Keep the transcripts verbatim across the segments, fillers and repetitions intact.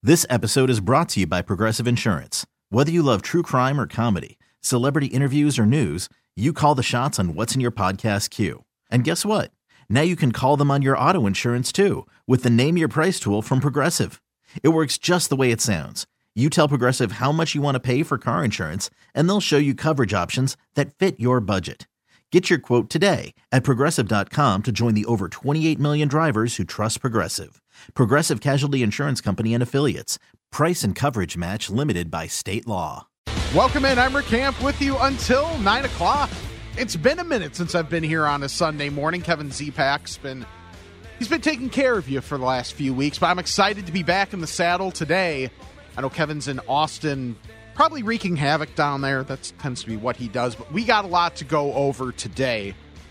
This episode is brought to you by Progressive Insurance. Whether you love true crime or comedy, celebrity interviews or news, you call the shots on what's in your podcast queue. And guess what? Now you can call them on your auto insurance too with the Name Your Price tool from Progressive. It works just the way it sounds. You tell Progressive how much you want to pay for car insurance, and they'll show you coverage options that fit your budget. Get your quote today at Progressive dot com to join the over twenty-eight million drivers who trust Progressive. Progressive Casualty Insurance Company and Affiliates. Price and coverage match limited by state law. Welcome in. I'm Rick Camp with you until nine o'clock. It's been a minute since I've been here on a Sunday morning. Kevin Zepak's been, he's been taking care of you for the last few weeks, but I'm excited to be back in the saddle today. I know Kevin's in Austin, probably wreaking havoc down there. That tends to be what he does, but we got a lot to go over today.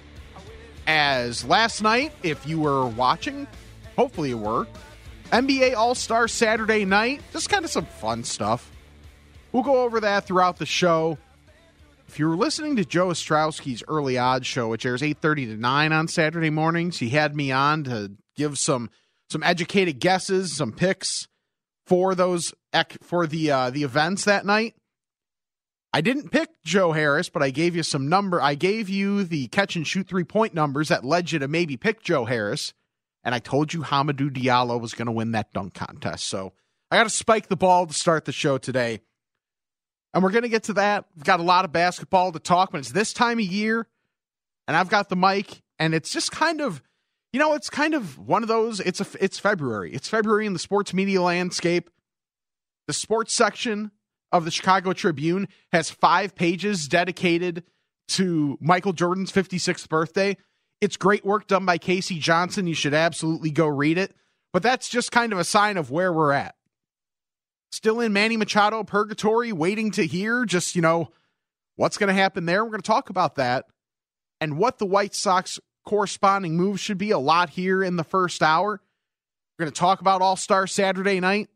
As last night, if you were watching, hopefully you were, N B A All-Star Saturday night, just kind of some fun stuff. We'll go over that throughout the show. If you were listening to Joe Ostrowski's Early Odds show, which airs eight thirty to nine on Saturday mornings, he had me on to give some some educated guesses, some picks for those for the uh, the events that night. I didn't pick Joe Harris, but I gave you some number. I gave you the catch and shoot three-point numbers that led you to maybe pick Joe Harris, and I told you Hamidou Diallo was going to win that dunk contest. So I got to spike the ball to start the show today. And we're going to get to that. We've got a lot of basketball to talk, but it's this time of year, and I've got the mic, and it's just kind of, you know, it's kind of one of those, it's a, it's February. It's February in the sports media landscape. The sports section of the Chicago Tribune has five pages dedicated to Michael Jordan's fifty-sixth birthday. It's great work done by Casey Johnson. You should absolutely go read it. But that's just kind of a sign of where we're at. Still in Manny Machado purgatory, waiting to hear just, you know, what's going to happen there. We're going to talk about that and what the White Sox corresponding moves should be. A lot here in the first hour. We're going to talk about All-Star Saturday night.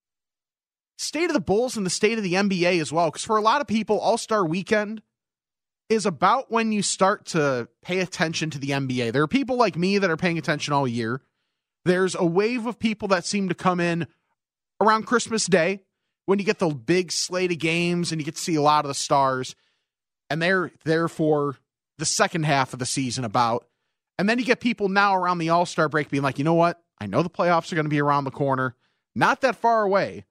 State of the Bulls and the state of the N B A as well. Because for a lot of people, All-Star Weekend is about when you start to pay attention to the N B A. There are people like me that are paying attention all year. There's a wave of people that seem to come in around Christmas Day when you get the big slate of games and you get to see a lot of the stars. And they're there for the second half of the season about. And then you get people now around the All-Star break being like, you know what? I know the playoffs are going to be around the corner. Not that far away.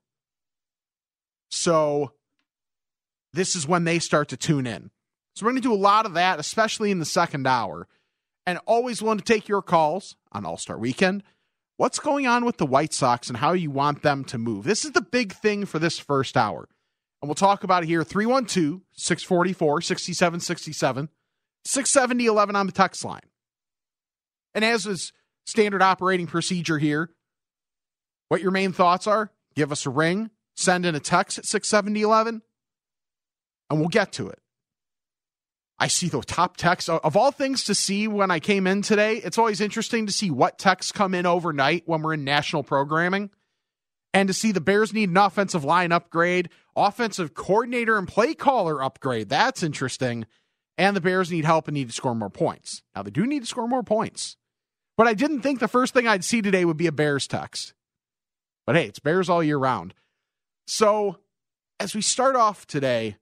So this is when they start to tune in. So we're going to do a lot of that, especially in the second hour. And always willing to take your calls on All-Star Weekend. What's going on with the White Sox and how you want them to move? This is the big thing for this first hour. And we'll talk about it here. three one two, six four four, six seven six seven, six seventy, eleven on the text line. And as is standard operating procedure here, what your main thoughts are, give us a ring, send in a text at six seventy, eleven, and we'll get to it. I see the top text. Of all things to see when I came in today, it's always interesting to see what texts come in overnight when we're in national programming. And to see the Bears need an offensive line upgrade, offensive coordinator and play caller upgrade. That's interesting. And the Bears need help and need to score more points. Now, they do need to score more points. But I didn't think the first thing I'd see today would be a Bears text. But hey, it's Bears all year round. So as we start off today,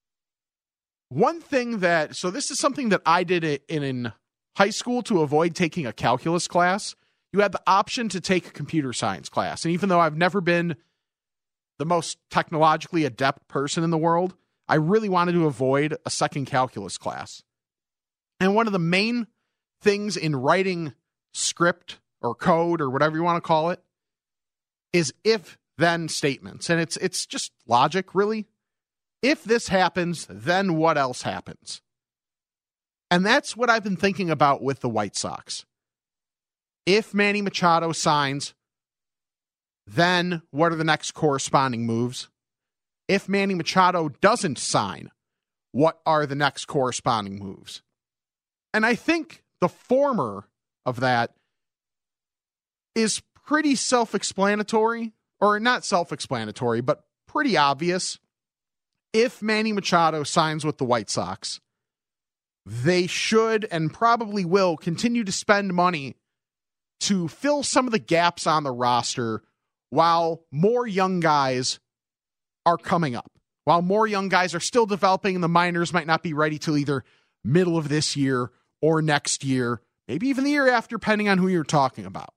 one thing that, so this is something that I did in, in high school to avoid taking a calculus class. You had the option to take a computer science class. And even though I've never been the most technologically adept person in the world, I really wanted to avoid a second calculus class. And one of the main things in writing script or code or whatever you want to call it is if-then statements. And it's it's just logic, really. If this happens, then what else happens? And that's what I've been thinking about with the White Sox. If Manny Machado signs, then what are the next corresponding moves? If Manny Machado doesn't sign, what are the next corresponding moves? And I think the former of that is pretty self-explanatory, or not self-explanatory, but pretty obvious. If Manny Machado signs with the White Sox, they should and probably will continue to spend money to fill some of the gaps on the roster while more young guys are coming up. While more young guys are still developing and the minors might not be ready till either middle of this year or next year, maybe even the year after, depending on who you're talking about.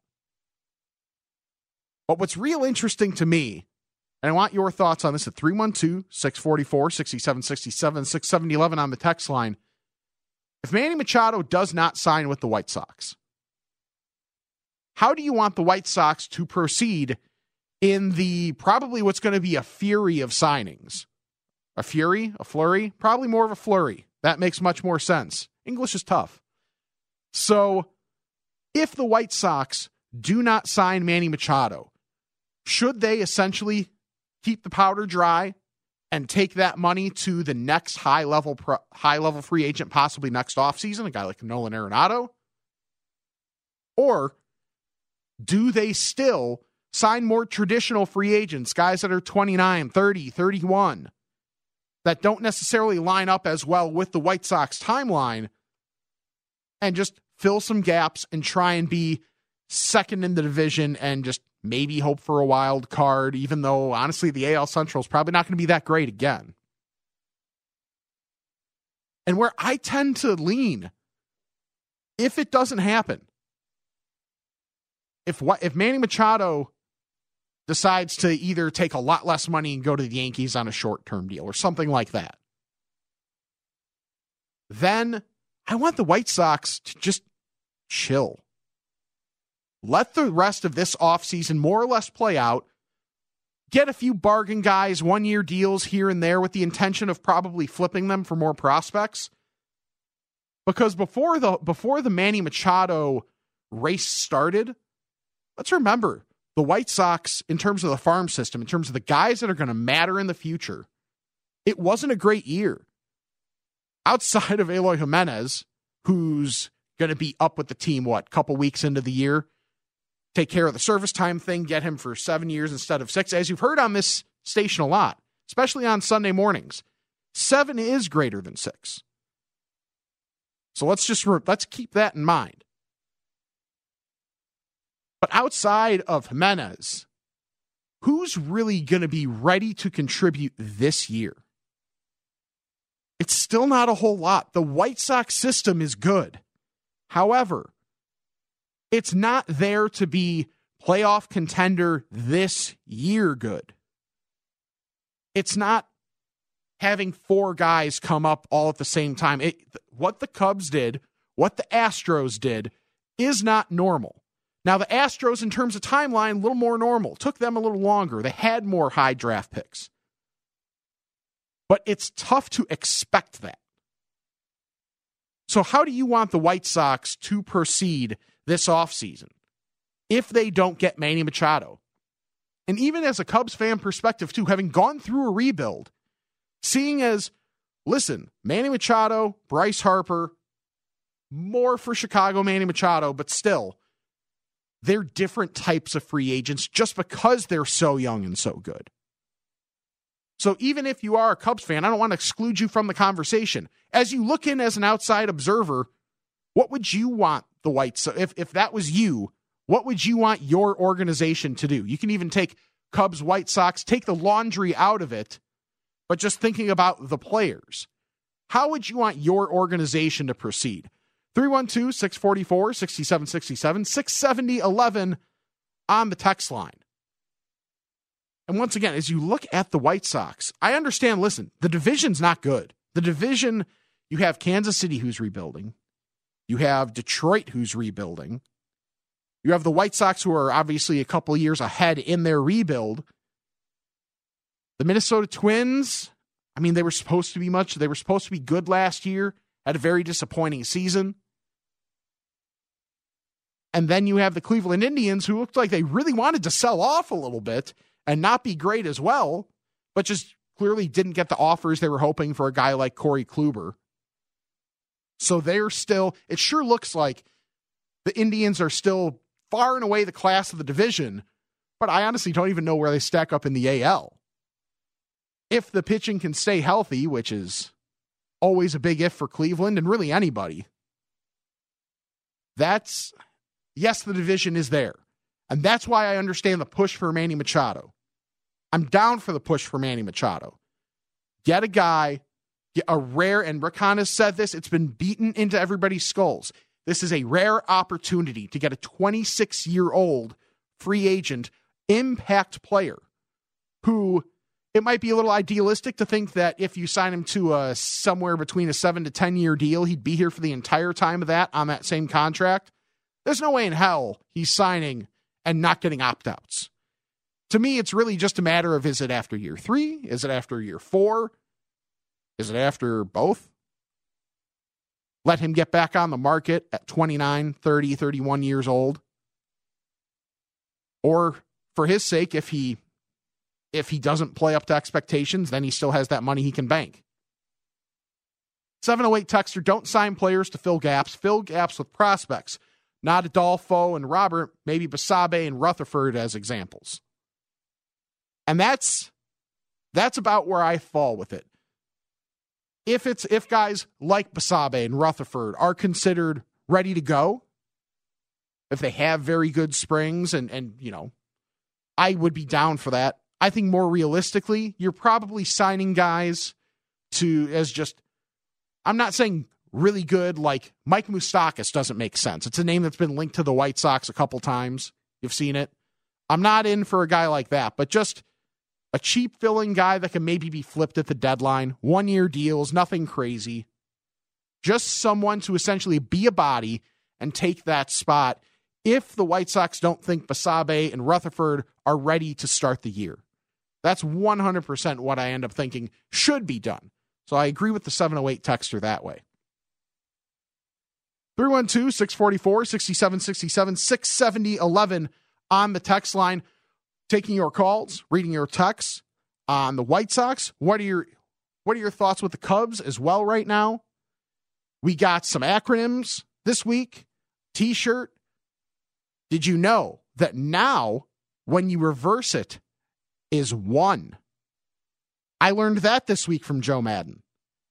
But what's real interesting to me, and I want your thoughts on this at three one two, six four four, six seven six seven, six seven one one on the text line. If Manny Machado does not sign with the White Sox, how do you want the White Sox to proceed in the probably what's going to be a fury of signings? A fury? A flurry? Probably more of a flurry. That makes much more sense. English is tough. So, if the White Sox do not sign Manny Machado, should they essentially keep the powder dry and take that money to the next high-level pro, high-level free agent, possibly next offseason, a guy like Nolan Arenado? Or do they still sign more traditional free agents, guys that are twenty-nine, thirty, thirty-one, that don't necessarily line up as well with the White Sox timeline, and just fill some gaps and try and be second in the division and just maybe hope for a wild card, even though, honestly, the A L Central is probably not going to be that great again. And where I tend to lean, if it doesn't happen, if what if Manny Machado decides to either take a lot less money and go to the Yankees on a short-term deal or something like that, then I want the White Sox to just chill. Let the rest of this offseason more or less play out. Get a few bargain guys, one-year deals here and there with the intention of probably flipping them for more prospects. Because before the before the Manny Machado race started, let's remember, the White Sox, in terms of the farm system, in terms of the guys that are going to matter in the future, it wasn't a great year. Outside of Eloy Jimenez, who's going to be up with the team, what, couple weeks into the year, take care of the service time thing, get him for seven years instead of six. As you've heard on this station a lot, especially on Sunday mornings, seven is greater than six. So let's just, let's keep that in mind. But outside of Jimenez, who's really going to be ready to contribute this year? It's still not a whole lot. The White Sox system is good. However, it's not there to be playoff contender this year good. It's not having four guys come up all at the same time. It, what the Cubs did, what the Astros did, is not normal. Now, the Astros, in terms of timeline, a little more normal. Took them a little longer. They had more high draft picks. But it's tough to expect that. So how do you want the White Sox to proceed this offseason if they don't get Manny Machado? And even as a Cubs fan perspective, too, having gone through a rebuild, seeing as, listen, Manny Machado, Bryce Harper, more for Chicago Manny Machado, but still, they're different types of free agents just because they're so young and so good. So even if you are a Cubs fan, I don't want to exclude you from the conversation. As you look in as an outside observer, what would you want the White Sox, if, if that was you, what would you want your organization to do? You can even take Cubs, White Sox, take the laundry out of it, but just thinking about the players. How would you want your organization to proceed? three one two, six four four, six seven six seven, six seven one one on the text line. And once again, as you look at the White Sox, I understand, listen, the division's not good. The division, you have Kansas City who's rebuilding. You have Detroit who's rebuilding. You have the White Sox who are obviously a couple years ahead in their rebuild. The Minnesota Twins, I mean, they were supposed to be much, they were supposed to be good last year, had a very disappointing season. And then you have the Cleveland Indians who looked like they really wanted to sell off a little bit and not be great as well, but just clearly didn't get the offers they were hoping for a guy like Corey Kluber. So they're still, it sure looks like the Indians are still far and away the class of the division, but I honestly don't even know where they stack up in the A L. If the pitching can stay healthy, which is always a big if for Cleveland and really anybody, that's, yes, the division is there. And that's why I understand the push for Manny Machado. I'm down for the push for Manny Machado. Get a guy, get a rare, and Rick Hahn has said this, it's been beaten into everybody's skulls. This is a rare opportunity to get a twenty-six-year-old free agent impact player who, it might be a little idealistic to think that if you sign him to a somewhere between a seven to ten year deal, he'd be here for the entire time of that on that same contract. There's no way in hell he's signing and not getting opt-outs. To me, it's really just a matter of, is it after year three? Is it after year four? Is it after both? Let him get back on the market at twenty-nine, thirty, thirty-one years old. Or for his sake, if he if he doesn't play up to expectations, then he still has that money he can bank. seven oh eight texter, don't sign players to fill gaps. Fill gaps with prospects. Not Adolfo and Robert, maybe Basabe and Rutherford as examples. And that's that's about where I fall with it. If it's if guys like Basabe and Rutherford are considered ready to go, if they have very good springs and and you know, I would be down for that. I think more realistically, you're probably signing guys to as just, I'm not saying really good, like Mike Moustakas doesn't make sense. It's a name that's been linked to the White Sox a couple times. You've seen it. I'm not in for a guy like that, but just a cheap filling guy that can maybe be flipped at the deadline. One-year deals, nothing crazy. Just someone to essentially be a body and take that spot if the White Sox don't think Basabe and Rutherford are ready to start the year. That's one hundred percent what I end up thinking should be done. So I agree with the seven oh eight texter that way. three one two, six four four, six seven six seven, six seven zero one one on the text line. Taking your calls, reading your texts on the White Sox. What are your what are your thoughts with the Cubs as well right now? We got some acronyms this week. T-shirt. Did you know that now when you reverse it is one? I learned that this week from Joe Madden.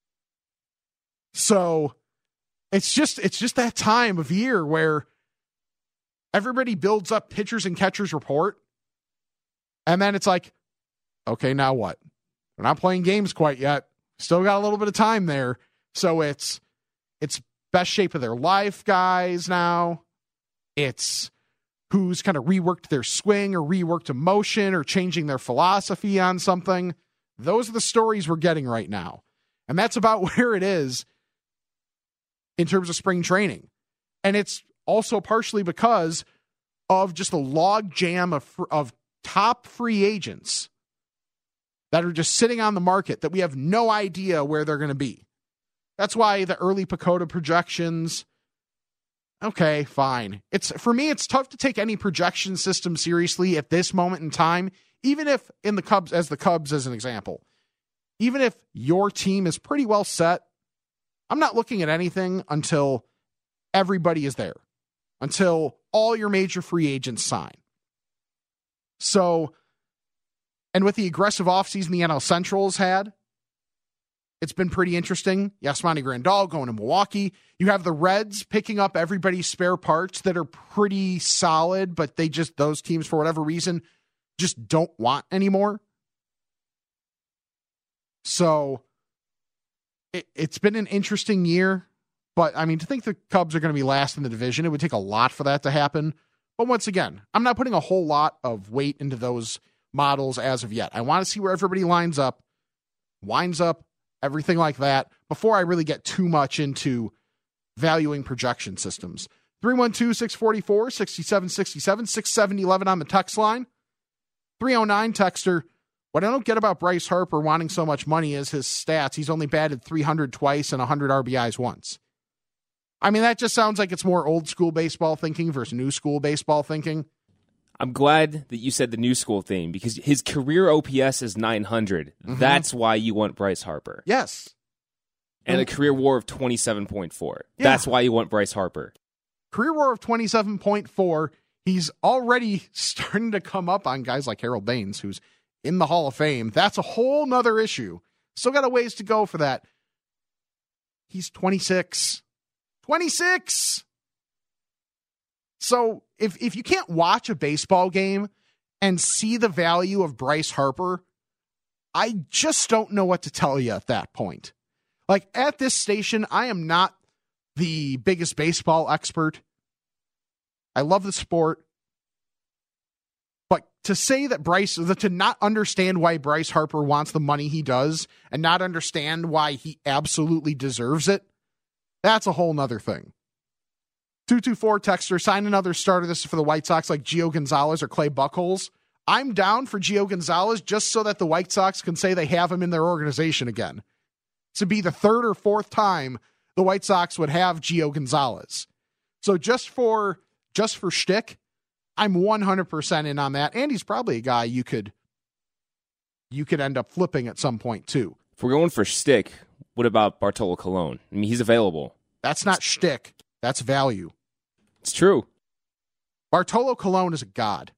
So it's just it's just that time of year where everybody builds up pitchers and catchers report. And then it's like, okay, now what? We're not playing games quite yet. Still got a little bit of time there. So it's it's best shape of their life guys now. It's who's kind of reworked their swing or reworked a motion or changing their philosophy on something. Those are the stories we're getting right now. And that's about where it is in terms of spring training. And it's also partially because of just a log jam of, of top free agents that are just sitting on the market that we have no idea where they're going to be. That's why the early Pacoda projections, okay, fine. It's for me, it's tough to take any projection system seriously at this moment in time, even if in the Cubs, as the Cubs as an example, even if your team is pretty well set, I'm not looking at anything until everybody is there, until all your major free agents sign. So, and with the aggressive offseason the N L Central has had, it's been pretty interesting. Yasmani Grandal going to Milwaukee. You have the Reds picking up everybody's spare parts that are pretty solid, but they just, those teams, for whatever reason, just don't want anymore. So, it, it's been an interesting year. But, I mean, to think the Cubs are going to be last in the division, it would take a lot for that to happen. But once again, I'm not putting a whole lot of weight into those models as of yet. I want to see where everybody lines up, winds up, everything like that, before I really get too much into valuing projection systems. three one two, six four four, six seven six seven, six seven one one on the text line. three oh nine texter, what I don't get about Bryce Harper wanting so much money is his stats. He's only batted three hundred twice and one hundred R B Is once. I mean, that just sounds like it's more old school baseball thinking versus new school baseball thinking. I'm glad that you said the new school thing because his career O P S is nine hundred. Mm-hmm. That's why you want Bryce Harper. Yes. And a career WAR of twenty-seven point four. Yeah. That's why you want Bryce Harper. Career WAR of twenty-seven point four. He's already starting to come up on guys like Harold Baines, who's in the Hall of Fame. That's a whole nother issue. Still got a ways to go for that. He's twenty-six. twenty-six. So if if you can't watch a baseball game and see the value of Bryce Harper, I just don't know what to tell you at that point. Like, at this station, I am not the biggest baseball expert. I love the sport. But to say that Bryce, to not understand why Bryce Harper wants the money he does and not understand why he absolutely deserves it, that's a whole nother thing. two two four texter, sign another starter. This is for the White Sox, like Gio Gonzalez or Clay Buchholz. I'm down for Gio Gonzalez just so that the White Sox can say they have him in their organization again. To be the third or fourth time the White Sox would have Gio Gonzalez. So just for just for shtick, I'm one hundred percent in on that. And he's probably a guy you could you could end up flipping at some point too. If we're going for shtick, what about Bartolo Colon? I mean, he's available. That's not shtick. That's value. It's true. Bartolo Colon is a god.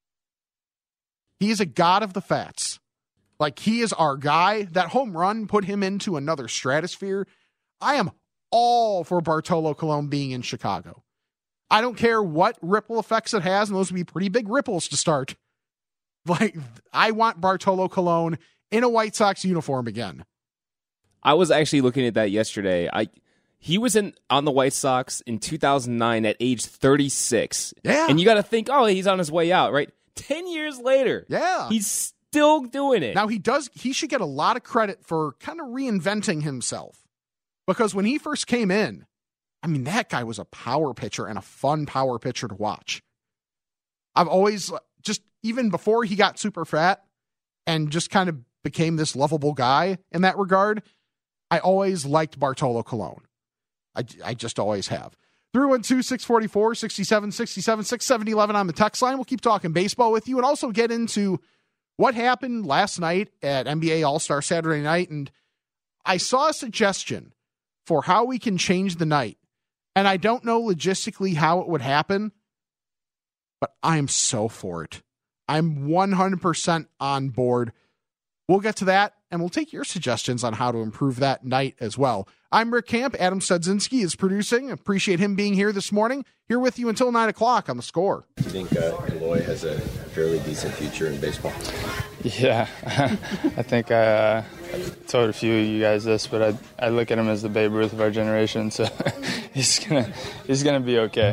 He is a god of the Fats. Like, he is our guy. That home run put him into another stratosphere. I am all for Bartolo Colon being in Chicago. I don't care what ripple effects it has, and those would be pretty big ripples to start. Like, I want Bartolo Colon in a White Sox uniform again. I was actually looking at that yesterday. I He was in on the White Sox in two thousand nine at age thirty-six. Yeah. And you got to think, oh, he's on his way out, right? Ten years later. Yeah. He's still doing it. Now, he does. He should get a lot of credit for kind of reinventing himself. Because when he first came in, I mean, that guy was a power pitcher and a fun power pitcher to watch. I've always, just even before he got super fat and just kind of became this lovable guy in that regard, I always liked Bartolo Colon. I, I just always have. three one two, six four four, six seven six seven, six seven one one on the text line. We'll keep talking baseball with you and also get into what happened last night at N B A All-Star Saturday night. And I saw a suggestion for how we can change the night. And I don't know logistically how it would happen, but I'm so for it. I'm one hundred percent on board. We'll get to that, and we'll take your suggestions on how to improve that night as well. I'm Rick Camp. Adam Studzinski is producing. Appreciate him being here this morning. Here with you until nine o'clock on The Score. Do you think uh, Eloy has a fairly decent future in baseball? Yeah, I think I uh, told a few of you guys this, but I I look at him as the Babe Ruth of our generation, so he's gonna he's gonna be okay.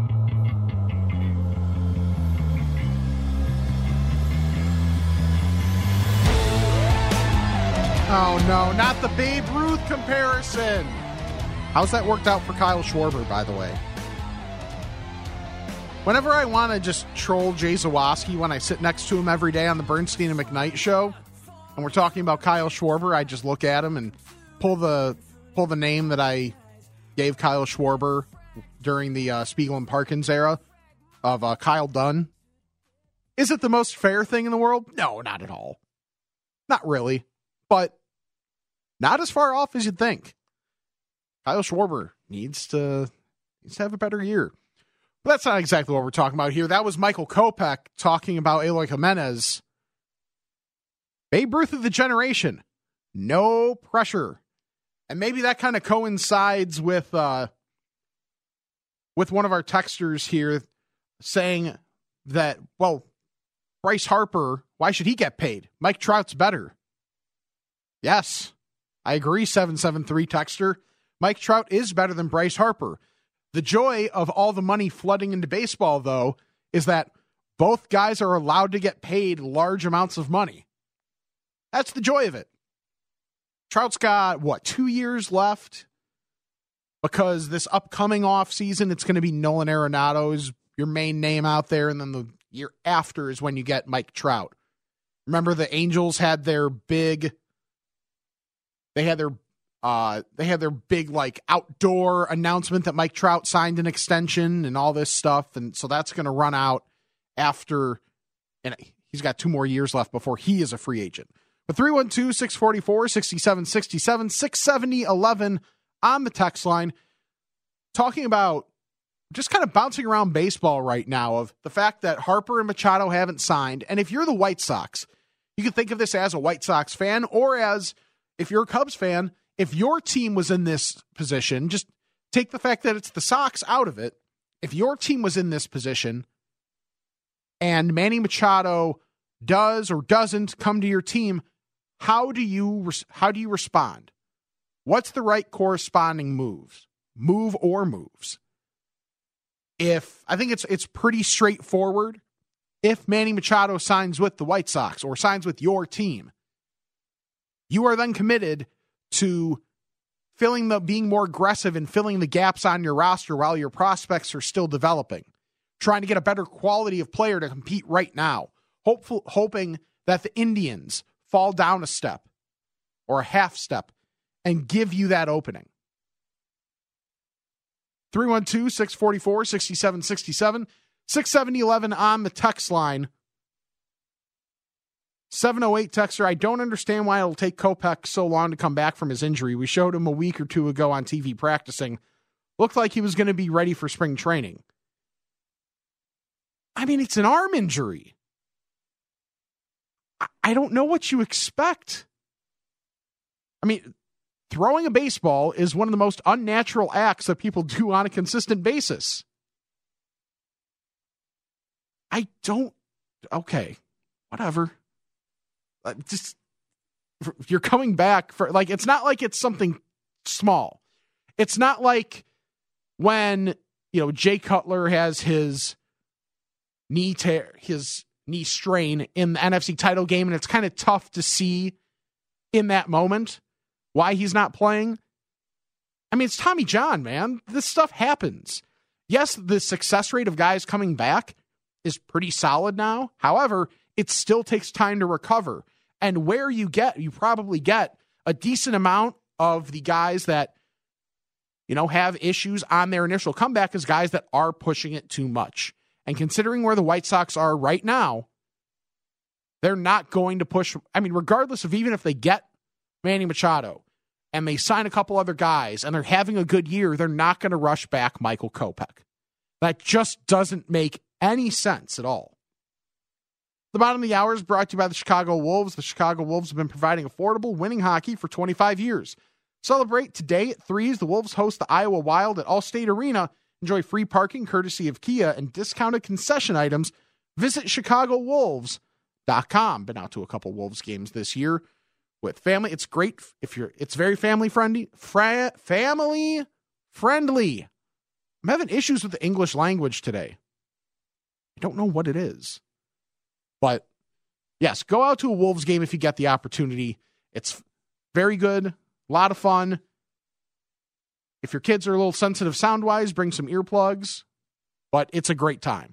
Oh, no, not the Babe Ruth comparison. How's that worked out for Kyle Schwarber, by the way? Whenever I want to just troll Jay Zawoski when I sit next to him every day on the Bernstein and McKnight show, and we're talking about Kyle Schwarber, I just look at him and pull the pull the name that I gave Kyle Schwarber during the uh, Spiegel and Parkins era of uh, Kyle Dunn. Is it the most fair thing in the world? No, not at all. Not really. But not as far off as you'd think. Kyle Schwarber needs to, needs to have a better year. But that's not exactly what we're talking about here. That was Michael Kopech talking about Eloy Jimenez. Babe Ruth of the generation. No pressure. And maybe that kind of coincides with uh, with one of our texters here saying that, well, Bryce Harper, why should he get paid? Mike Trout's better. Yes, I agree, seven seven three texter. Mike Trout is better than Bryce Harper. The joy of all the money flooding into baseball, though, is that both guys are allowed to get paid large amounts of money. That's the joy of it. Trout's got, what, two years left? Because this upcoming offseason, it's going to be Nolan Arenado is your main name out there, and then the year after is when you get Mike Trout. Remember the Angels had their big... They had their uh, they had their big like outdoor announcement that Mike Trout signed an extension and all this stuff, and so that's going to run out after, and he's got two more years left before he is a free agent. But three one two, six four four, six seven six seven, six seven one one on the text line, talking about just kind of bouncing around baseball right now of the fact that Harper and Machado haven't signed, and if you're the White Sox, you can think of this as a White Sox fan or as, if you're a Cubs fan, if your team was in this position, just take the fact that it's the Sox out of it. if your team was in this position and Manny Machado does or doesn't come to your team, how do you how do you respond? What's the right corresponding moves? Move or moves? If I think it's it's pretty straightforward. If Manny Machado signs with the White Sox or signs with your team, you are then committed to filling the being more aggressive and filling the gaps on your roster while your prospects are still developing, trying to get a better quality of player to compete right now, hopeful, hoping that the Indians fall down a step or a half step and give you that opening. three one two, six four four, six seven six seven, six seven one one on the text line. seven oh eight texter, I don't understand why it'll take Kopech so long to come back from his injury. We showed him a week or two ago on T V practicing. Looked like he was going to be ready for spring training. I mean, it's an arm injury. I, I don't know what you expect. I mean, throwing a baseball is one of the most unnatural acts that people do on a consistent basis. I don't... Okay, whatever. Just you're coming back for like it's not like it's something small. It's not like when, you know, Jay Cutler has his knee tear, his knee strain in the N F C title game, and it's kind of tough to see in that moment why he's not playing. I mean, it's Tommy John, man. This stuff happens. Yes, the success rate of guys coming back is pretty solid now. However, it still takes time to recover. And where you get, you probably get a decent amount of the guys that, you know, have issues on their initial comeback is guys that are pushing it too much. And considering where the White Sox are right now, they're not going to push. I mean, regardless of even if they get Manny Machado and they sign a couple other guys and they're having a good year, they're not going to rush back Michael Kopech. That just doesn't make any sense at all. The bottom of the hour is brought to you by the Chicago Wolves. The Chicago Wolves have been providing affordable, winning hockey for twenty-five years. Celebrate today at threes. The Wolves host the Iowa Wild at Allstate Arena. Enjoy free parking courtesy of Kia and discounted concession items. Visit chicago wolves dot com. Been out to a couple Wolves games this year with family. It's great if you're, it's very family friendly. Fra- family friendly. I'm having issues with the English language today. I don't know what it is. But, yes, go out to a Wolves game if you get the opportunity. It's very good, a lot of fun. If your kids are a little sensitive sound-wise, bring some earplugs. But it's a great time.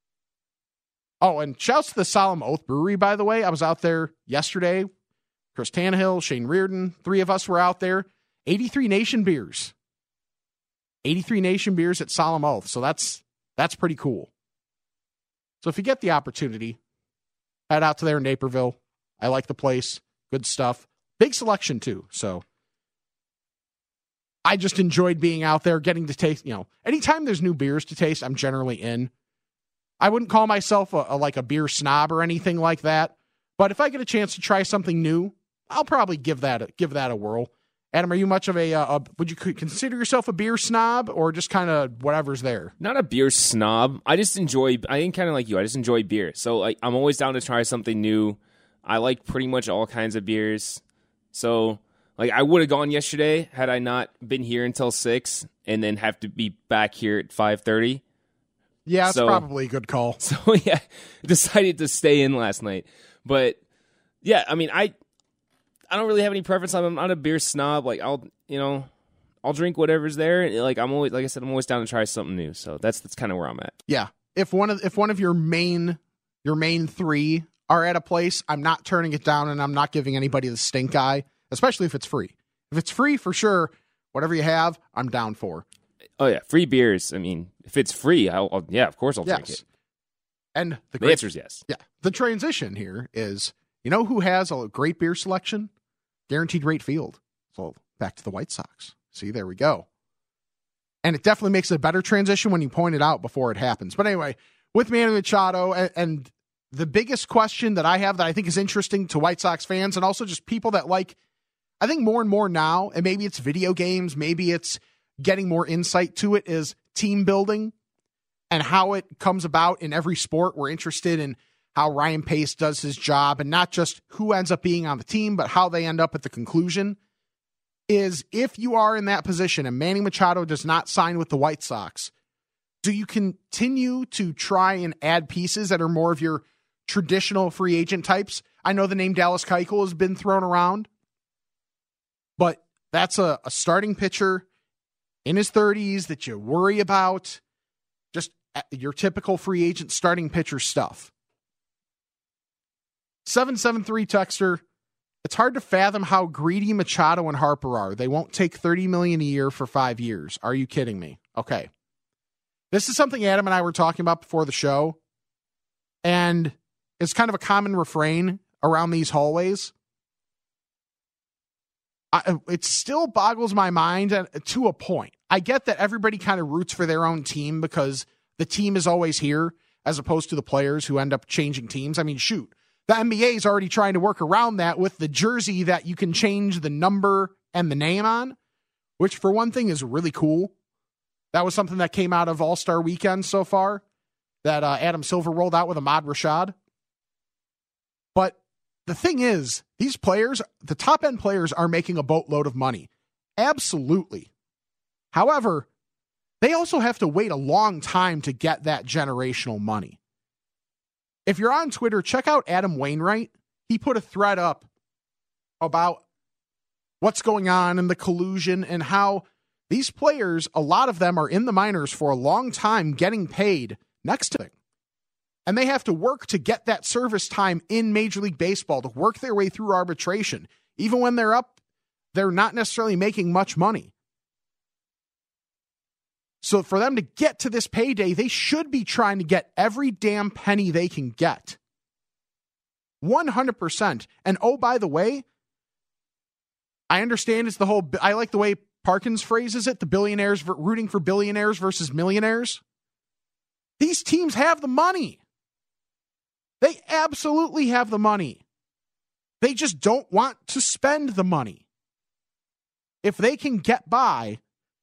Oh, and shouts to the Solemn Oath Brewery, by the way. I was out there yesterday. Chris Tannehill, Shane Reardon, three of us were out there. eighty-three Nation beers. eighty-three Nation beers at Solemn Oath. So that's that's pretty cool. So if you get the opportunity, head out to there in Naperville. I like the place. Good stuff. Big selection, too. So I just enjoyed being out there, getting to taste, you know, anytime there's new beers to taste, I'm generally in. I wouldn't call myself a, a like a beer snob or anything like that. But if I get a chance to try something new, I'll probably give that a, give that a whirl. Adam, are you much of a, a, would you consider yourself a beer snob or just kind of whatever's there? Not a beer snob. I just enjoy, I ain't kind of like you. I just enjoy beer. So like, I'm always down to try something new. I like pretty much all kinds of beers. So like I would have gone yesterday had I not been here until six and then have to be back here at five thirty. Yeah, that's so, probably a good call. So yeah, decided to stay in last night. But yeah, I mean, I, I don't really have any preference. I'm not a beer snob. Like I'll, you know, I'll drink whatever's there. Like I'm always, like I said, I'm always down to try something new. So that's that's kind of where I'm at. Yeah. If one of if one of your main your main three are at a place, I'm not turning it down, and I'm not giving anybody the stink eye, especially if it's free. If it's free, for sure, whatever you have, I'm down for. Oh yeah, free beers. I mean, if it's free, I'll, I'll yeah, of course I'll yes. drink it. And the, the great, answer is yes. Yeah. The transition here is, you know who has a great beer selection? Guaranteed Rate Field. So back to the White Sox. See, there we go. And it definitely makes it a better transition when you point it out before it happens. But anyway, with Manny Machado, and, and the biggest question that I have that I think is interesting to White Sox fans and also just people that like, I think more and more now, and maybe it's video games, maybe it's getting more insight to it, is team building. and how it comes about in every sport. We're interested in how Ryan Pace does his job, and not just who ends up being on the team, but how they end up at the conclusion. Is if you are in that position and Manny Machado does not sign with the White Sox, do you continue to try and add pieces that are more of your traditional free agent types? I know the name Dallas Keuchel has been thrown around, but that's a, a starting pitcher in his thirties that you worry about. Just your typical free agent starting pitcher stuff. seven seven three texter, it's hard to fathom how greedy Machado and Harper are. They won't take thirty million dollars a year for five years. Are you kidding me? Okay. This is something Adam and I were talking about before the show, and it's kind of a common refrain around these hallways. I, it still boggles my mind to a point. I get that everybody kind of roots for their own team because the team is always here as opposed to the players who end up changing teams. I mean, shoot, the N B A is already trying to work around that with the jersey that you can change the number and the name on, which for one thing is really cool. That was something that came out of All-Star Weekend so far that uh, Adam Silver rolled out with Ahmad Rashad. But the thing is, these players, the top-end players, are making a boatload of money. Absolutely. However, they also have to wait a long time to get that generational money. If you're on Twitter, check out Adam Wainwright. He put a thread up about what's going on and the collusion and how these players, a lot of them are in the minors for a long time getting paid next to them. And they have to work to get that service time in Major League Baseball, to work their way through arbitration. Even when they're up, they're not necessarily making much money. So for them to get to this payday, they should be trying to get every damn penny they can get. one hundred percent. And oh, by the way, I understand it's the whole, I like the way Parkins phrases it, the billionaires rooting for billionaires versus millionaires. These teams have the money. They absolutely have the money. They just don't want to spend the money. If they can get by,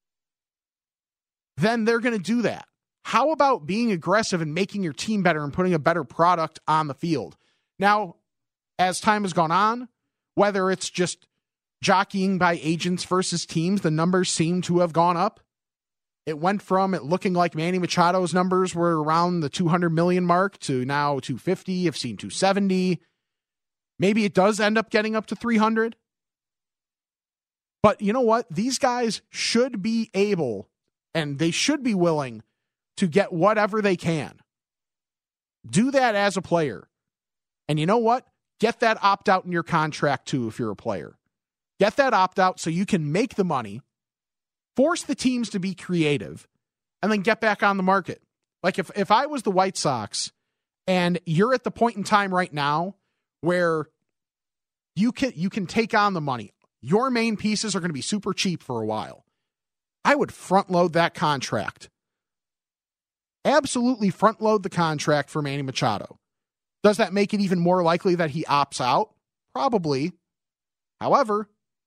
then they're going to do that. How about being aggressive and making your team better and putting a better product on the field? Now, as time has gone on, whether it's just jockeying by agents versus teams, the numbers seem to have gone up. It went from it looking like Manny Machado's numbers were around the two hundred million mark to now two fifty. I've seen two seventy. Maybe it does end up getting up to three hundred. But you know what? These guys should be able, and they should be willing to get whatever they can. Do that as a player. And you know what? Get that opt-out in your contract too if you're a player. Get that opt-out so you can make the money, force the teams to be creative, and then get back on the market. Like if, if I was the White Sox and you're at the point in time right now where you can you can take on the money, your main pieces are going to be super cheap for a while, I would front load that contract. Absolutely front load the contract for Manny Machado. Does that make it even more likely that he opts out? Probably. However,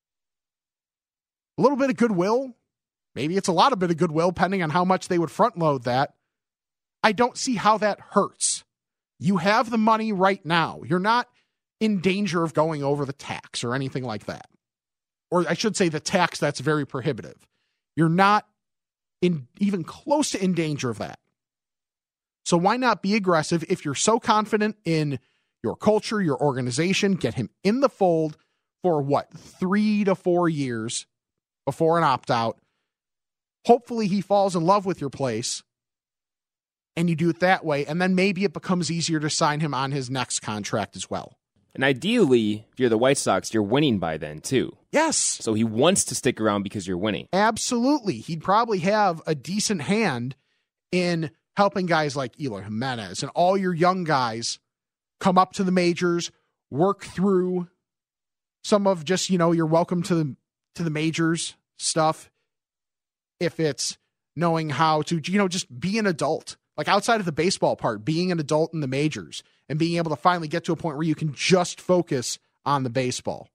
a little bit of goodwill, maybe it's a lot of bit of goodwill, depending on how much they would front load that. I don't see how that hurts. You have the money right now. You're not in danger of going over the tax or anything like that. Or I should say the tax that's very prohibitive. You're not in even close to in danger of that. So why not be aggressive? If you're so confident in your culture, your organization, get him in the fold for what, three to four years before an opt-out. Hopefully he falls in love with your place and you do it that way. And then maybe it becomes easier to sign him on his next contract as well. And ideally, if you're the White Sox, you're winning by then too. Yes. So he wants to stick around because you're winning. Absolutely. He'd probably have a decent hand in helping guys like Eloy Jimenez and all your young guys come up to the majors, work through some of just, you know, your welcome to the to the majors stuff. If it's knowing how to, you know, just be an adult, like outside of the baseball part, being an adult in the majors and being able to finally get to a point where you can just focus on the baseball.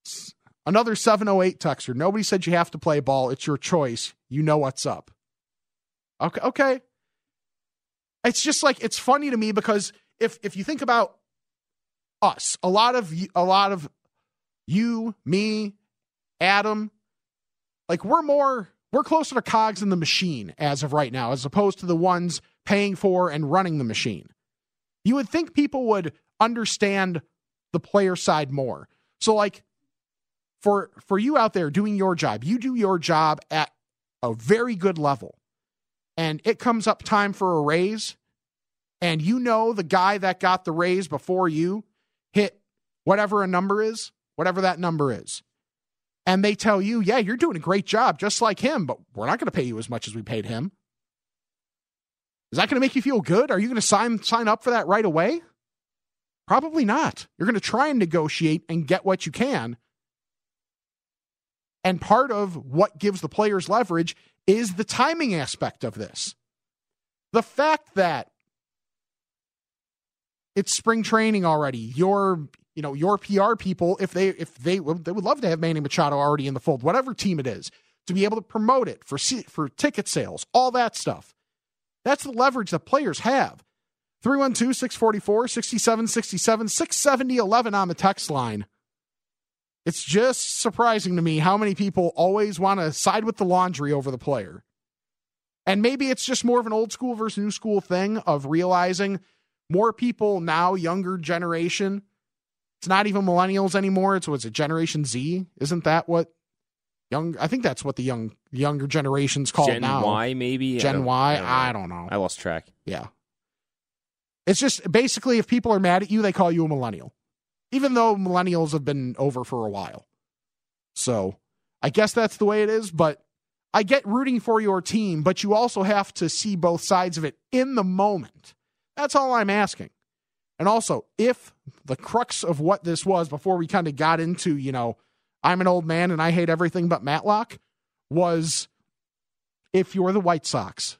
Another seven oh eight texter. Nobody said you have to play ball. It's your choice. You know what's up. Okay, okay. It's just like, it's funny to me because if if you think about us, a lot of a lot of you, me, Adam, like we're more we're closer to cogs in the machine as of right now, as opposed to the ones paying for and running the machine. You would think people would understand the player side more. So like for for you out there doing your job, you do your job at a very good level. And it comes up time for a raise, and you know the guy that got the raise before you hit whatever a number is, whatever that number is. And they tell you, yeah, you're doing a great job just like him, but we're not going to pay you as much as we paid him. Is that going to make you feel good? Are you going to sign sign up for that right away? Probably not. You're going to try and negotiate and get what you can. And part of what gives the players leverage is the timing aspect of this. The fact that it's spring training already, your, you know, your P R people, if they if they they would love to have Manny Machado already in the fold, whatever team it is, to be able to promote it for for ticket sales, all that stuff. That's the leverage that players have. three one two, six four four, six seven six seven, six seven zero one one on the text line. It's just surprising to me how many people always want to side with the laundry over the player. And maybe it's just more of an old school versus new school thing of realizing more people now, younger generation, it's not even millennials anymore. It's what's it, Generation Z? Isn't that what young? I think that's what the young younger generation's called Gen now. Gen Y, maybe? Gen I Y? I don't, I don't know. I lost track. Yeah. It's just basically if people are mad at you, they call you a millennial. Even though millennials have been over for a while. So I guess that's the way it is, but I get rooting for your team, but you also have to see both sides of it in the moment. That's all I'm asking. And also, if the crux of what this was before we kind of got into, you know, I'm an old man and I hate everything but Matlock, was if you're the White Sox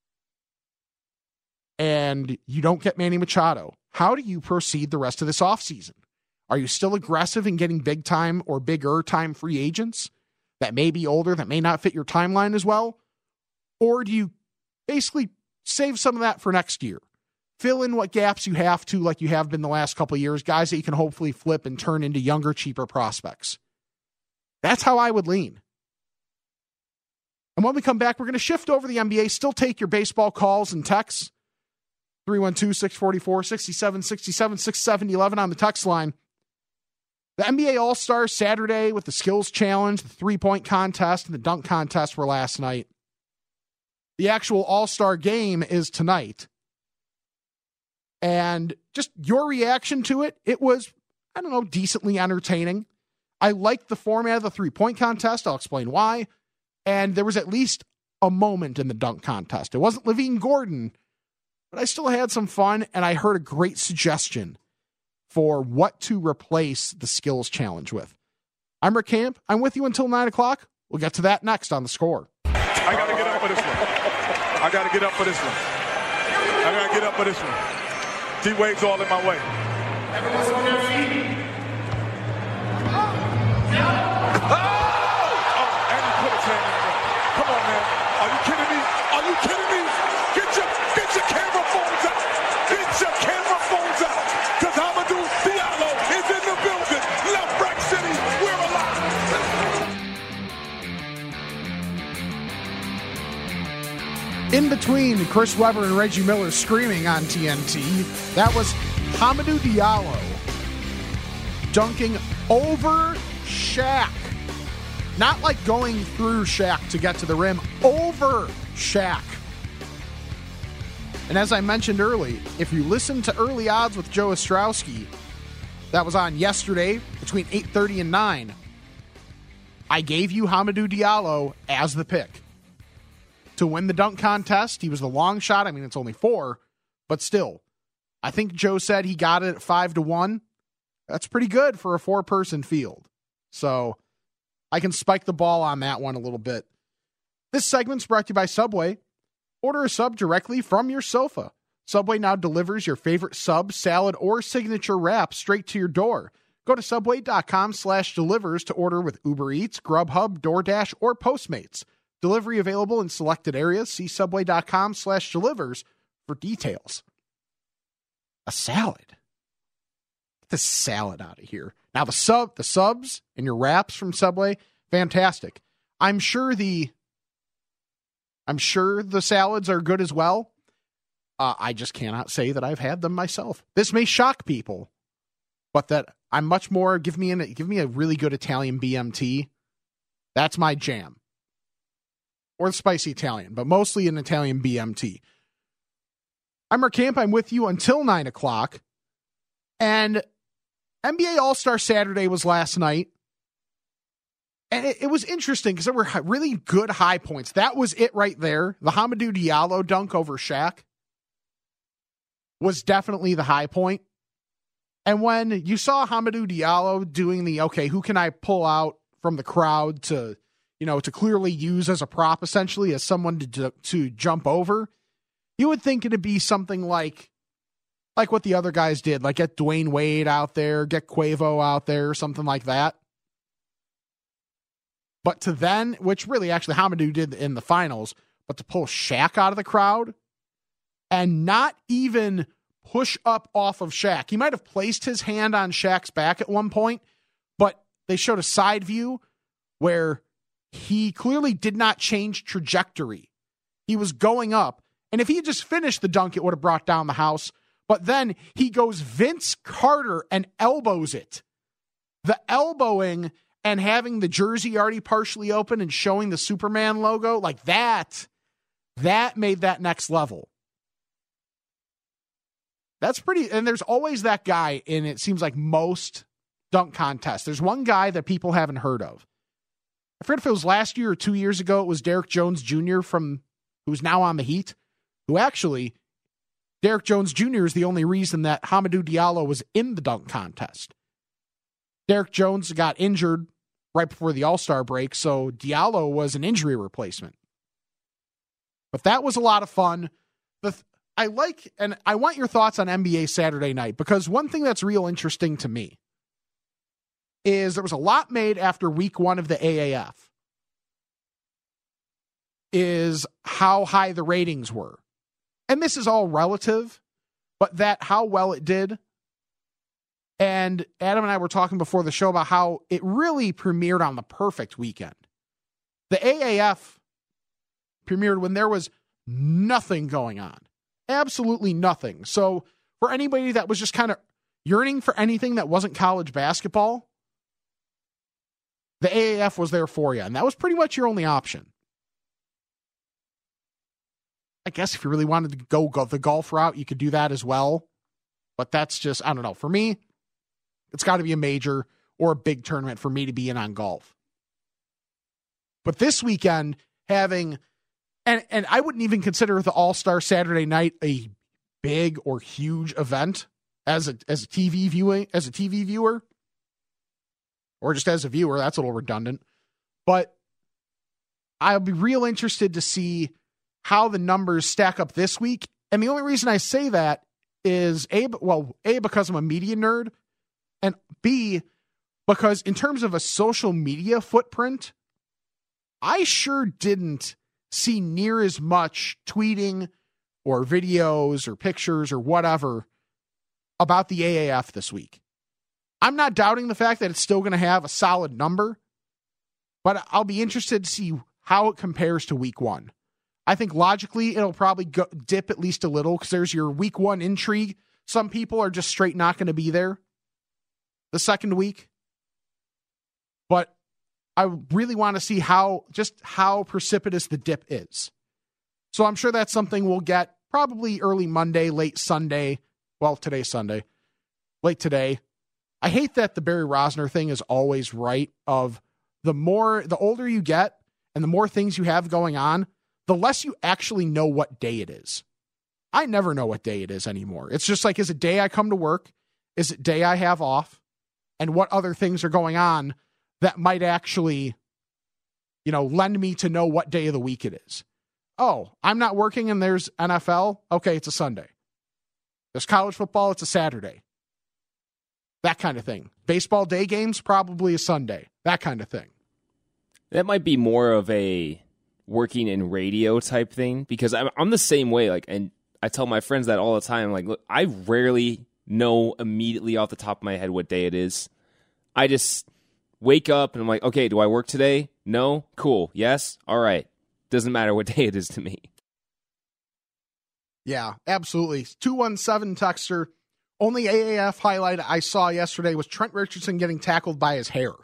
and you don't get Manny Machado, how do you proceed the rest of this offseason? Are you still aggressive in getting big time or bigger time free agents that may be older, that may not fit your timeline as well? Or do you basically save some of that for next year? Fill in what gaps you have to, like you have been the last couple of years, guys that you can hopefully flip and turn into younger, cheaper prospects. That's how I would lean. And when we come back, we're going to shift over the N B A, still take your baseball calls and texts. three one two, six four four, six seven six seven, six seven one one on the text line. The N B A All-Stars Saturday with the skills challenge, the three-point contest, and the dunk contest were last night. The actual All-Star game is tonight. And just your reaction to it, it was, I don't know, decently entertaining. I liked the format of the three-point contest. I'll explain why. And there was at least a moment in the dunk contest. It wasn't Levine Gordon, but I still had some fun, and I heard a great suggestion for what to replace the skills challenge with. I'm Rick Camp. I'm with you until nine o'clock. We'll get to that next on The Score. I got to get up for this one. I got to get up for this one. I got to get up for this one. D-Wade's all in my way. Oh! Oh, and he put his hand in the ring. Come on, man. Are you kidding me? Are you kidding me? Get your, get your camera phones out. Get your camera phones out. Because Hamidou Diallo is in the building. Left Rack City, we're alive. In between Chris Webber and Reggie Miller screaming on T N T, that was Hamidou Diallo dunking over Shaq. Not like going through Shaq to get to the rim, over Shaq. And as I mentioned early, if you listen to Early Odds with Joe Ostrowski, that was on yesterday between eight thirty and nine, I gave you Hamidou Diallo as the pick to win the dunk contest. He was the long shot. I mean, it's only four, but still, I think Joe said he got it at five to one. That's pretty good for a four-person field. So I can spike the ball on that one a little bit. This segment's brought to you by Subway. Order a sub directly from your sofa. Subway now delivers your favorite sub, salad, or signature wrap straight to your door. Go to subway.com slash delivers to order with Uber Eats, Grubhub, DoorDash, or Postmates. Delivery available in selected areas. See subway.com slash delivers for details. A salad. Get the salad out of here. Now the sub, the subs and your wraps from Subway, fantastic. I'm sure the, I'm sure the salads are good as well. Uh, I just cannot say that I've had them myself. This may shock people, but that I'm much more. Give me an, give me a really good Italian B M T. That's my jam. Or the spicy Italian, but mostly an Italian B M T. I'm Mark Camp. I'm with you until nine o'clock. And N B A All-Star Saturday was last night. And it, it was interesting because there were really good high points. That was it right there. The Hamidou Diallo dunk over Shaq was definitely the high point. And when you saw Hamidou Diallo doing the, okay, who can I pull out from the crowd to, you know, to clearly use as a prop, essentially, as someone to to jump over, you would think it'd be something like, like what the other guys did, like get Dwayne Wade out there, get Quavo out there, something like that. But to then, which really actually Hamidou did in the finals, but to pull Shaq out of the crowd and not even push up off of Shaq. He might have placed his hand on Shaq's back at one point, but they showed a side view where he clearly did not change trajectory. He was going up. And if he had just finished the dunk, it would have brought down the house. But then he goes Vince Carter and elbows it. The elbowing and having the jersey already partially open and showing the Superman logo, like that, that made that next level. That's pretty, and there's always that guy in, it seems like, most dunk contests. There's one guy that people haven't heard of. I forget if it was last year or two years ago, it was Derrick Jones Junior from, who's now on the Heat, who actually, Derrick Jones Junior is the only reason that Hamidou Diallo was in the dunk contest. Derrick Jones got injured right before the All-Star break, so Diallo was an injury replacement. But that was a lot of fun. The th- I like, and I want your thoughts on N B A Saturday night, because one thing that's real interesting to me is there was a lot made after week one of the A A F, is how high the ratings were. And this is all relative, but that how well it did. And Adam and I were talking before the show about how it really premiered on the perfect weekend. The A A F premiered when there was nothing going on. Absolutely nothing. So for anybody that was just kind of yearning for anything that wasn't college basketball, the A A F was there for you. And that was pretty much your only option. I guess if you really wanted to go, go the golf route, you could do that as well. But that's just, I don't know. For me, it's got to be a major or a big tournament for me to be in on golf. But this weekend, having, and, and I wouldn't even consider the All-Star Saturday night a big or huge event as a as a T V viewing, as a T V viewer, or just as a viewer. That's a little redundant. But I'll be real interested to see how the numbers stack up this week. And the only reason I say that is A, well, A, because I'm a media nerd, and B, because in terms of a social media footprint, I sure didn't see near as much tweeting or videos or pictures or whatever about the A A F this week. I'm not doubting the fact that it's still going to have a solid number, but I'll be interested to see how it compares to week one. I think logically it'll probably go, dip at least a little because there's your week one intrigue. Some people are just straight not going to be there the second week. But I really want to see how, just how precipitous the dip is. So I'm sure that's something we'll get probably early Monday, late Sunday. Well, today's Sunday. Late today. I hate that the Barry Rosner thing is always right, of the more, the older you get and the more things you have going on, the less you actually know what day it is. I never know what day it is anymore. It's just like, is it day I come to work? Is it day I have off? And what other things are going on that might actually, you know, lend me to know what day of the week it is? Oh, I'm not working and there's N F L. Okay, it's a Sunday. There's college football. It's a Saturday. That kind of thing. Baseball day games, probably a Sunday. That kind of thing. That might be more of a working in radio type thing, because I'm, I'm the same way. Like, and I tell my friends that all the time. Like, look, I rarely know immediately off the top of my head what day it is. I just wake up and I'm like, okay, do I work today? No? Cool. Yes? All right. Doesn't matter what day it is to me. Yeah, absolutely. two one seven texter. Only A A F highlight I saw yesterday was Trent Richardson getting tackled by his hair.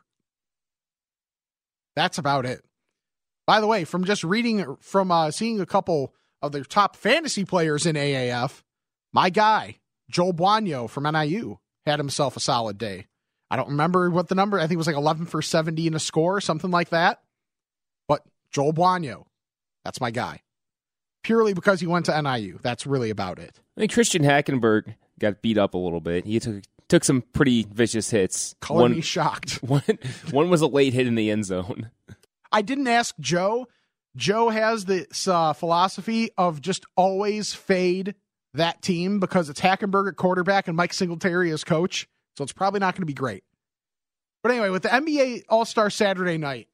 That's about it. By the way, from just reading, from uh, seeing a couple of their top fantasy players in A A F, my guy, Joel Buono from N I U, had himself a solid day. I don't remember what the number, I think it was like eleven for seventy in a score, something like that. But Joel Buono, that's my guy. Purely because he went to N I U. That's really about it. I mean, Christian Hackenberg got beat up a little bit. He took took some pretty vicious hits. Color one, me shocked. One, one was a late hit in the end zone. I didn't ask Joe. Joe has this uh, philosophy of just always fade that team because it's Hackenberg at quarterback and Mike Singletary as coach. So it's probably not going to be great. But anyway, with the N B A All-Star Saturday night,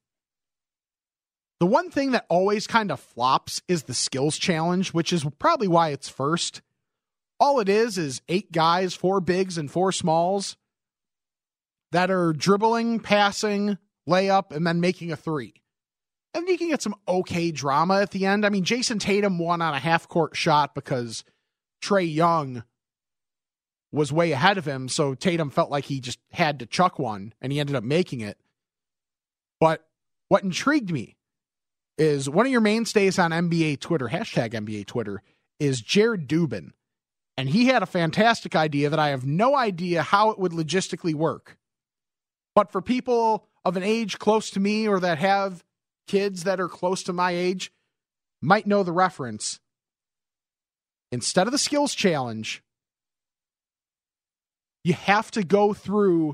the one thing that always kind of flops is the skills challenge, which is probably why it's first. All it is is eight guys, four bigs and four smalls that are dribbling, passing, layup, and then making a three. And you can get some okay drama at the end. I mean, Jason Tatum won on a half-court shot because Trae Young was way ahead of him, so Tatum felt like he just had to chuck one, and he ended up making it. But what intrigued me is one of your mainstays on N B A Twitter, hashtag N B A Twitter, is Jared Dubin. And he had a fantastic idea that I have no idea how it would logistically work. But for people of an age close to me or that have kids that are close to my age, might know the reference. Instead of the skills challenge, you have to go through,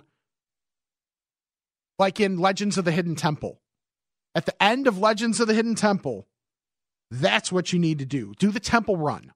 like in Legends of the Hidden Temple. At the end of Legends of the Hidden Temple, that's what you need to do. Do the temple run.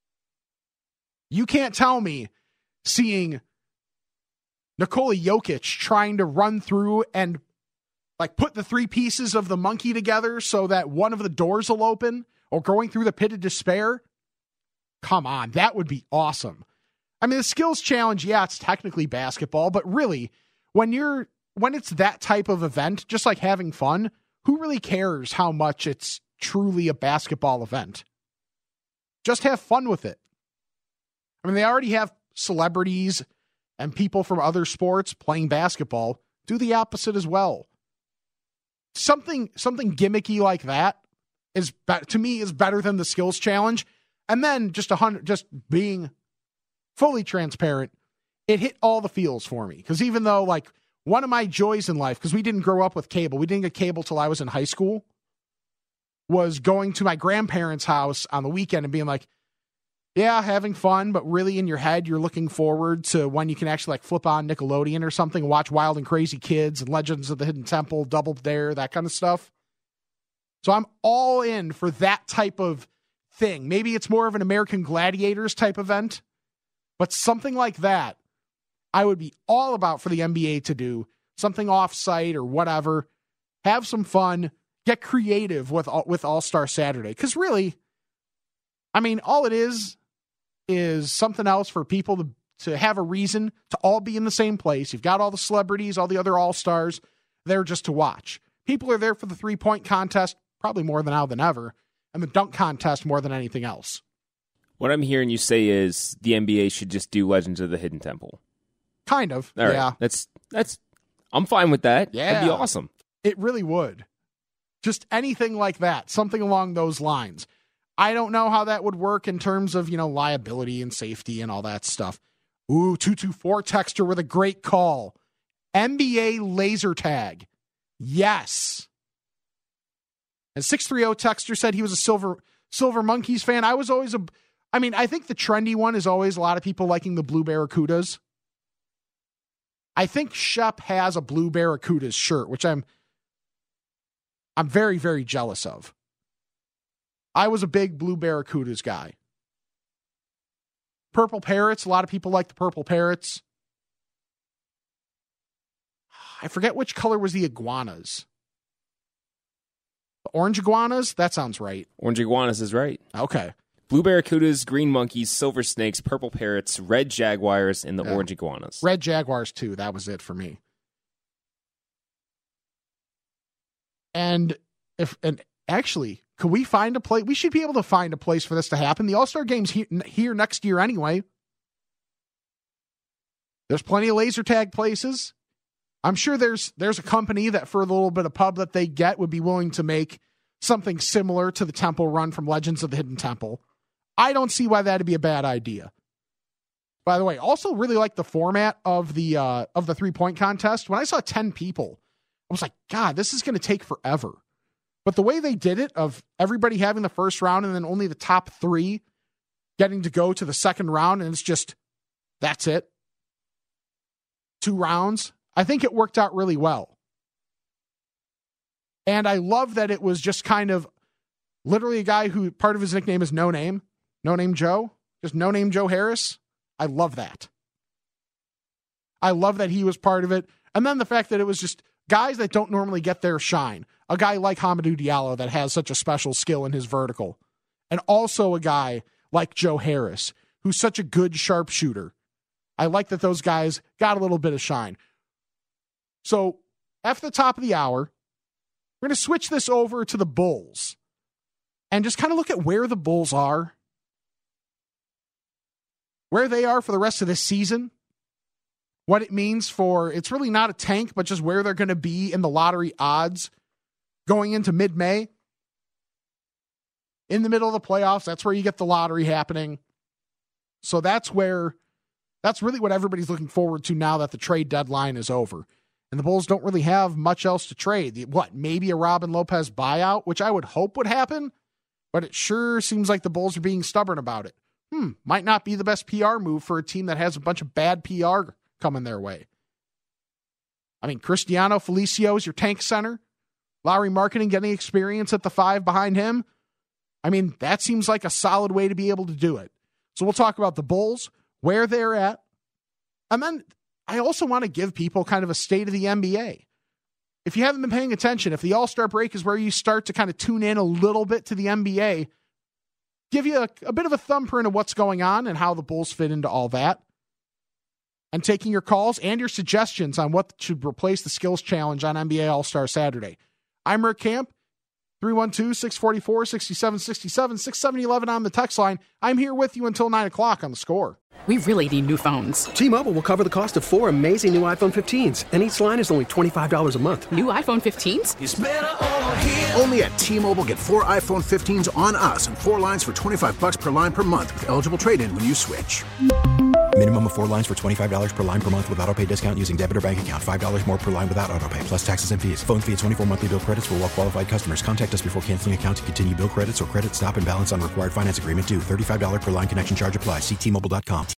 You can't tell me seeing Nikola Jokic trying to run through and like put the three pieces of the monkey together so that one of the doors will open, or going through the pit of despair. Come on, that would be awesome. I mean, the skills challenge, yeah, it's technically basketball, but really, when you're when it's that type of event, just like having fun, who really cares how much it's truly a basketball event? Just have fun with it. I mean, they already have celebrities and people from other sports playing basketball. Do the opposite as well. Something something gimmicky like that is be- to me is better than the skills challenge. And then just a hundred, just being fully transparent, it hit all the feels for me. Because even though, like, one of my joys in life, because we didn't grow up with cable, we didn't get cable till I was in high school, was going to my grandparents' house on the weekend and being like, yeah, having fun, but really in your head, you're looking forward to when you can actually like flip on Nickelodeon or something, watch Wild and Crazy Kids and Legends of the Hidden Temple, Double Dare, that kind of stuff. So I'm all in for that type of thing. Maybe it's more of an American Gladiators type event, but something like that, I would be all about for the N B A to do. Something off-site or whatever. Have some fun. Get creative with, with All-Star Saturday. Because really, I mean, all it is is something else for people to, to have a reason to all be in the same place. You've got all the celebrities, all the other All-Stars there just to watch. People are there for the three-point contest, probably more than now than ever, and the dunk contest more than anything else. What I'm hearing you say is the N B A should just do Legends of the Hidden Temple. Kind of, All right. yeah. That's, that's, I'm fine with that. Yeah. That'd be awesome. It really would. Just anything like that, something along those lines. I don't know how that would work in terms of, you know, liability and safety and all that stuff. Ooh, two two four texter with a great call. N B A laser tag. Yes. And six three zero texter said he was a Silver Silver Monkeys fan. I was always a, I mean, I think the trendy one is always a lot of people liking the Blue Barracudas. I think Shep has a Blue Barracudas shirt, which I'm, I'm very, very jealous of. I was a big Blue Barracudas guy. Purple Parrots, a lot of people like the Purple Parrots. I forget which color was the iguanas. Orange iguanas? That sounds right. Orange iguanas is right. Okay. Blue barracudas, green monkeys, silver snakes, purple parrots, red jaguars, and the Yeah. orange iguanas. Red jaguars, too. That was it for me. And if and actually, could we find a place? We should be able to find a place for this to happen. The All-Star Game's he, here next year anyway. There's plenty of laser tag places. I'm sure there's there's a company that for the little bit of pub that they get would be willing to make something similar to the Temple Run from Legends of the Hidden Temple. I don't see why that'd be a bad idea. By the way, also really like the format of the uh, of the three-point contest. When I saw ten people, I was like, God, this is going to take forever. But the way they did it, of everybody having the first round and then only the top three getting to go to the second round, and it's just, that's it. Two rounds. I think it worked out really well. And I love that it was just kind of literally a guy who part of his nickname is No Name. No Name Joe. Just No Name Joe Harris. I love that. I love that he was part of it. And then the fact that it was just guys that don't normally get their shine. A guy like Hamidou Diallo that has such a special skill in his vertical. And also a guy like Joe Harris, who's such a good sharpshooter. I like that those guys got a little bit of shine. So after the top of the hour, we're going to switch this over to the Bulls and just kind of look at where the Bulls are, where they are for the rest of this season, what it means for, it's really not a tank, but just where they're going to be in the lottery odds going into mid-May. In the middle of the playoffs, that's where you get the lottery happening. So that's where, that's really what everybody's looking forward to now that the trade deadline is over. And the Bulls don't really have much else to trade. What, maybe a Robin Lopez buyout, which I would hope would happen, but it sure seems like the Bulls are being stubborn about it. Hmm, might not be the best P R move for a team that has a bunch of bad P R coming their way. I mean, Cristiano Felicio is your tank center. Lowry Marketing getting experience at the five behind him. I mean, that seems like a solid way to be able to do it. So we'll talk about the Bulls, where they're at. And then I also want to give people kind of a state of the N B A. If you haven't been paying attention, if the All-Star break is where you start to kind of tune in a little bit to the N B A, give you a, a bit of a thumbprint of what's going on and how the Bulls fit into all that. And taking your calls and your suggestions on what should replace the skills challenge on N B A All-Star Saturday. I'm Rick Camp, three one two, six four four, six seven six seven, six seven one one on the text line. I'm here with you until nine o'clock on The Score. We really need new phones. T-Mobile will cover the cost of four amazing new iPhone fifteens, and each line is only twenty-five dollars a month. New iPhone fifteens? It's better over here. Only at T-Mobile, get four iPhone fifteens on us and four lines for twenty-five bucks per line per month with eligible trade-in when you switch. Minimum of four lines for twenty-five dollars per line per month with autopay discount using debit or bank account. five dollars more per line without autopay, plus taxes and fees. Phone fee at twenty-four monthly bill credits for well-qualified customers. Contact us before canceling account to continue bill credits or credit stop and balance on required finance agreement due. thirty-five dollars per line connection charge applies. See T Mobile dot com.